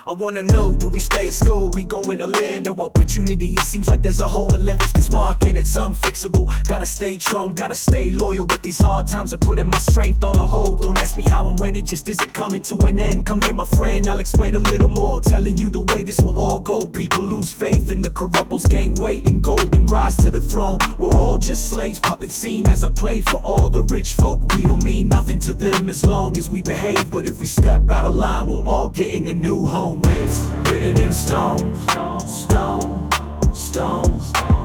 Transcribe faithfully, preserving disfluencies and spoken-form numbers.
I wanna know, do we stay at school? We going to land of opportunity? It seems like there's a hole in levels, this market, it's unfixable. Gotta stay strong, gotta stay loyal. With these hard times are putting my strength on a hold. Don't ask me how and when, it just isn't coming to an end. Come here my friend, I'll explain a little more, telling you the way this will all go. People lose faith and the corruptions gain weight, and golden rise to the throne. We're all just slaves, puppets seen as a play for all the rich folk. We don't mean nothing to them as long as we behave, but if we step out of line, we're all getting a new home. It's written in stone, stone, stone, stone.